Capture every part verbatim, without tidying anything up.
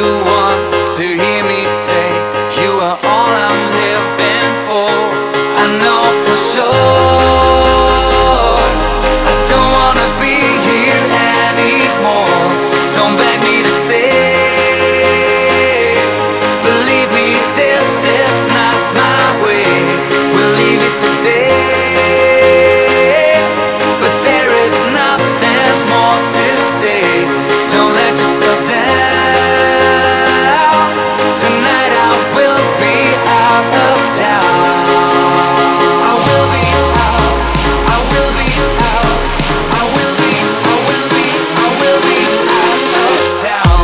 you want to hear me say you are all I'm living for? I know for sure I don't wanna be here anymore. Don't beg me to stay. Believe me, this is not my way. We'll leave it today, but there is nothing more to say. Don't let yourself down. Tonight I will be out of town. I will be out. I will be out. I will be, I will be, I will be out of town.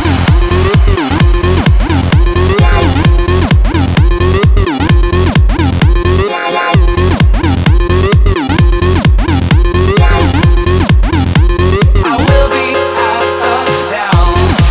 I will be out of town.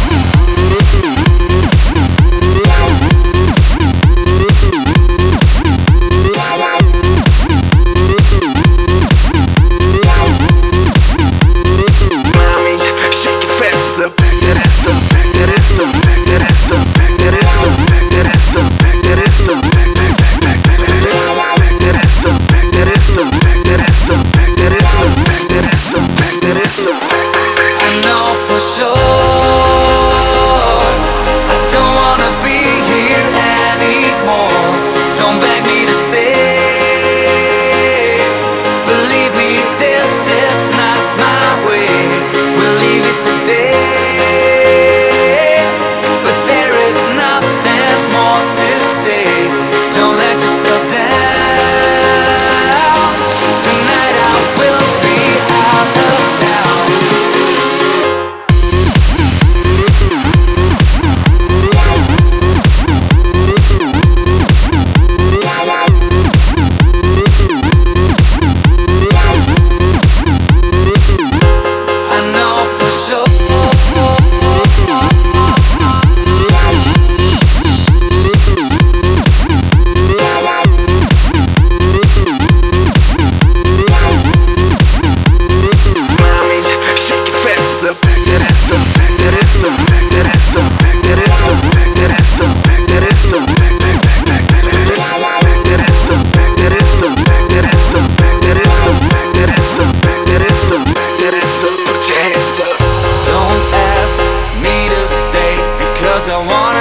Mommy, shake your fat ass up, back that ass up, back that ass up, back that ass up, back that ass up, back that ass up, back that ass up, back back back back back back back that ass up, back that ass up, back that ass up, back that ass up, back that ass up, back that ass up, back back back. I know for sure I don't wanna be here anymore. Don't beg me to stay. Believe me, this is not my way. We'll leave it today, but there is nothing more to say. Don't let yourself down. Tonight I will be out of town. I know for sure. Mommy, shake your fat ass up, back that ass up, back that ass up, back that ass up, back that ass up, back that ass up, back that ass up, back back back back back back that ass up, back that ass up, back that ass up, back that ass up, back that ass up, back that ass up, back that ass up, put your hands up. Don't ask me to stay because I wanna